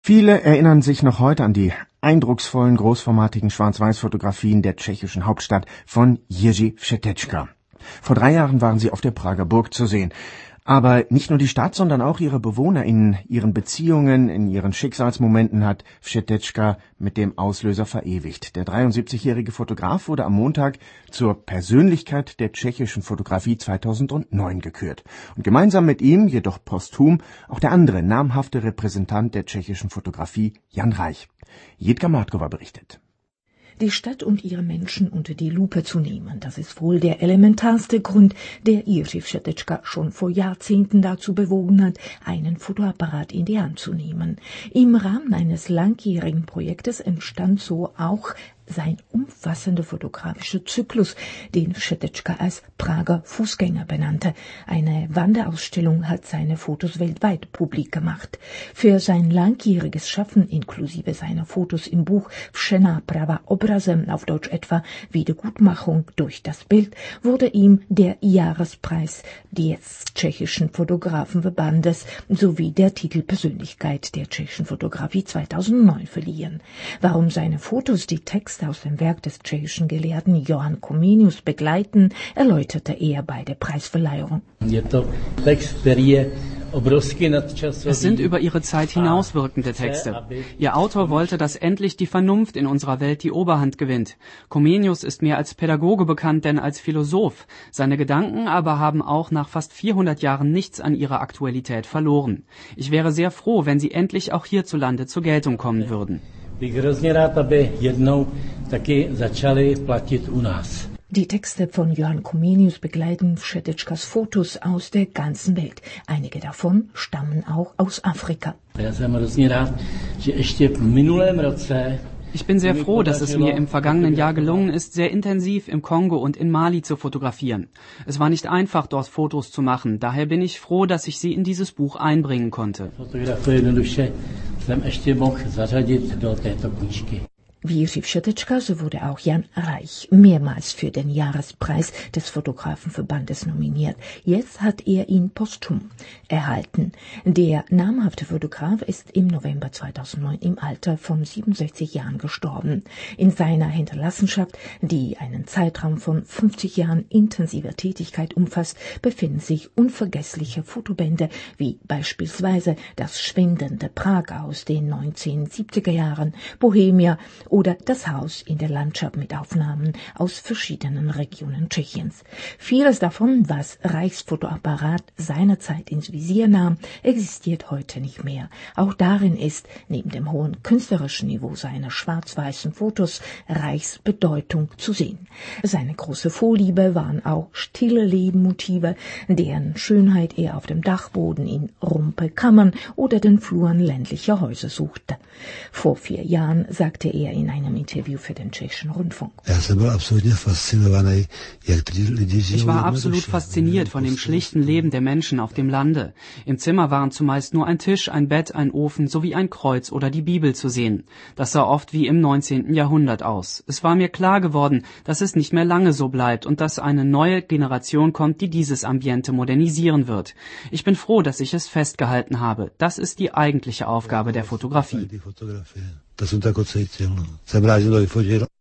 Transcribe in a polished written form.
Viele erinnern sich noch heute an die eindrucksvollen, großformatigen Schwarz-Weiß-Fotografien der tschechischen Hauptstadt von Jiří Vsetečka. Vor 3 Jahren waren sie auf der Prager Burg zu sehen. Aber nicht nur die Stadt, sondern auch ihre Bewohner in ihren Beziehungen, in ihren Schicksalsmomenten hat Vsetečka mit dem Auslöser verewigt. Der 73-jährige Fotograf wurde am Montag zur Persönlichkeit der tschechischen Fotografie 2009 gekürt. Und gemeinsam mit ihm, jedoch posthum, auch der andere namhafte Repräsentant der tschechischen Fotografie, Jan Reich. Jitka Martkova berichtet. Die Stadt und ihre Menschen unter die Lupe zu nehmen, das ist wohl der elementarste Grund, der Jiří Vsetečka schon vor Jahrzehnten dazu bewogen hat, einen Fotoapparat in die Hand zu nehmen. Im Rahmen eines langjährigen Projektes entstand so auch sein umfassender fotografischer Zyklus, den Vsetečka als Prager Fußgänger benannte. Eine Wanderausstellung hat seine Fotos weltweit publik gemacht. Für sein langjähriges Schaffen, inklusive seiner Fotos im Buch Vše náprava obrazem, auf Deutsch etwa Wiedergutmachung durch das Bild, wurde ihm der Jahrespreis des tschechischen Fotografenverbandes sowie der Titel Persönlichkeit der tschechischen Fotografie 2009 verliehen. Warum seine Fotos die Texte aus dem Werk des tschechischen Gelehrten Johann Comenius begleiten, erläuterte er bei der Preisverleihung. Es sind über ihre Zeit hinauswirkende Texte. Ihr Autor wollte, dass endlich die Vernunft in unserer Welt die Oberhand gewinnt. Comenius ist mehr als Pädagoge bekannt, denn als Philosoph. Seine Gedanken aber haben auch nach fast 400 Jahren nichts an ihrer Aktualität verloren. Ich wäre sehr froh, wenn sie endlich auch hierzulande zur Geltung kommen würden. Die Texte von Johann Comenius begleiten Vsetečkas Fotos aus der ganzen Welt. Einige davon stammen auch aus Afrika. Ich bin sehr froh, dass es mir im vergangenen Jahr gelungen ist, sehr intensiv im Kongo und in Mali zu fotografieren. Es war nicht einfach, dort Fotos zu machen. Daher bin ich froh, dass ich sie in dieses Buch einbringen konnte. Wie Jiří Vsetečka, so wurde auch Jan Reich mehrmals für den Jahrespreis des Fotografenverbandes nominiert. Jetzt hat er ihn posthum erhalten. Der namhafte Fotograf ist im November 2009 im Alter von 67 Jahren gestorben. In seiner Hinterlassenschaft, die einen Zeitraum von 50 Jahren intensiver Tätigkeit umfasst, befinden sich unvergessliche Fotobände, wie beispielsweise das schwindende Prag aus den 1970er Jahren, Bohemia oder das Haus in der Landschaft mit Aufnahmen aus verschiedenen Regionen Tschechiens. Vieles davon, was Reichs Fotoapparat seinerzeit ins Visier nahm, existiert heute nicht mehr. Auch darin ist, neben dem hohen künstlerischen Niveau seiner schwarz-weißen Fotos, Reichs Bedeutung zu sehen. Seine große Vorliebe waren auch stille Lebenmotive, deren Schönheit er auf dem Dachboden in Rumpelkammern oder den Fluren ländlicher Häuser suchte. Vor 4 Jahren sagte er in einem Interview für den tschechischen Rundfunk: Ich war absolut fasziniert von dem schlichten Leben der Menschen auf dem Lande. Im Zimmer waren zumeist nur ein Tisch, ein Bett, ein Ofen sowie ein Kreuz oder die Bibel zu sehen. Das sah oft wie im 19. Jahrhundert aus. Es war mir klar geworden, dass es nicht mehr lange so bleibt und dass eine neue Generation kommt, die dieses Ambiente modernisieren wird. Ich bin froh, dass ich es festgehalten habe. Das ist die eigentliche Aufgabe der Fotografie.